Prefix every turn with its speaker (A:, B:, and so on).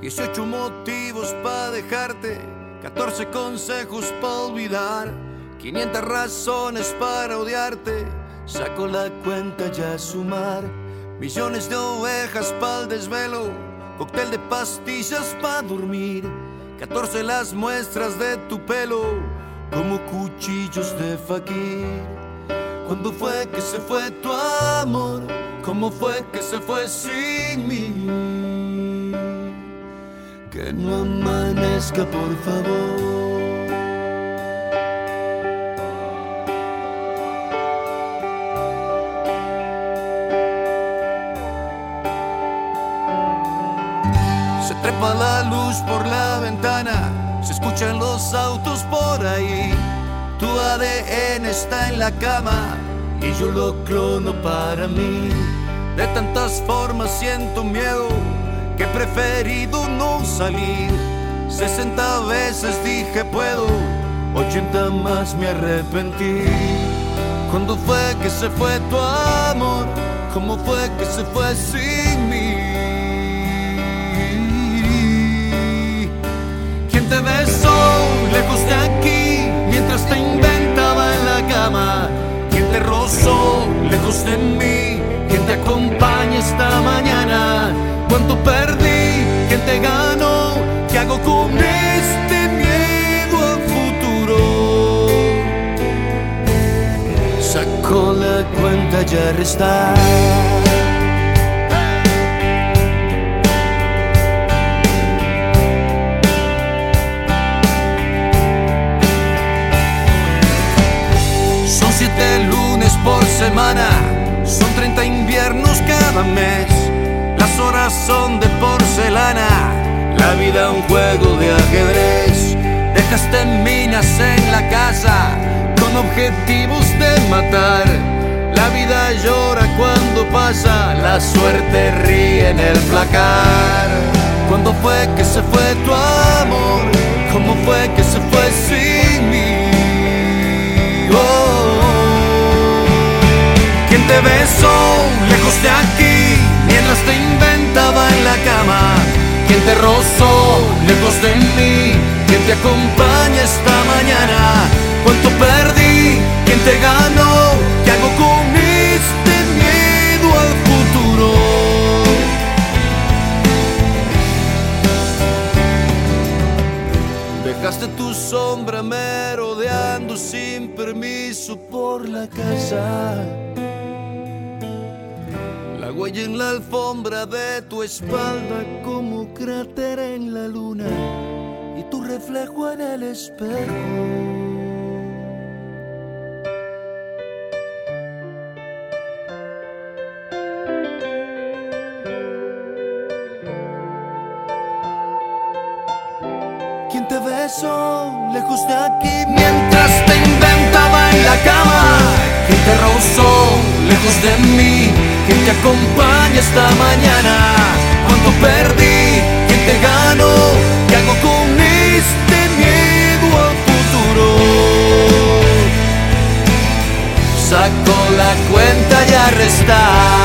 A: 18 motivos para dejarte, 14 consejos para olvidar, 500 razones para odiarte. Saco la cuenta ya a sumar, millones de ovejas para el desvelo, cóctel de pastillas para dormir, 14 las muestras de tu pelo, como cuchillos de fakir. ¿Cuándo fue que se fue tu amor? ¿Cómo fue que se fue sin mí? Que no amanezca, por favor. Se trepa la luz por la ventana, se escuchan los autos por ahí. Tu ADN está en la cama y yo lo clono para mí. De tantas formas siento miedo que he preferido no salir. 60 veces dije puedo, 80 más me arrepentí. ¿Cuándo fue que se fue tu amor? ¿Cómo fue que se fue sin mí? ¿Quién te besó lejos de aquí mientras te inventaba en la cama? ¿Quién te rozó lejos de mí? ¿Quién te acompaña esta mañana? ¿Cuánto perdí? ¿Quién te ganó? ¿Qué hago con este miedo al futuro? Saco la cuenta ya a restar. Son 7 lunes por semana, son 30 inviernos cada mes. Las horas son de porcelana, la vida un juego de ajedrez. Dejaste minas en la casa con objetivos de matar. La vida llora cuando pasa, la suerte ríe en el placar. ¿Cuándo fue que se fue tu amor? ¿Cómo fue que se fue sin mí? ¿Quién te besó lejos de aquí mientras te inventaba en la cama? ¿Quién te rozó lejos de mí? ¿Quién te acompaña esta mañana? ¿Cuánto perdí? ¿Quién te ganó? ¿Qué hago con este miedo al futuro? Dejaste tu sombra merodeando sin permiso por la casa. La huella en la alfombra de tu espalda como cráter en la luna y tu reflejo en el espejo. ¿Quién te besó lejos de aquí mientras te inventaba en la cama? ¿Quién te rozó lejos de mí? ¿Quién te acompaña esta mañana? ¿Cuánto perdí? ¿Quién te ganó? ¿Qué hago con este miedo al futuro? Saco la cuenta y a restar.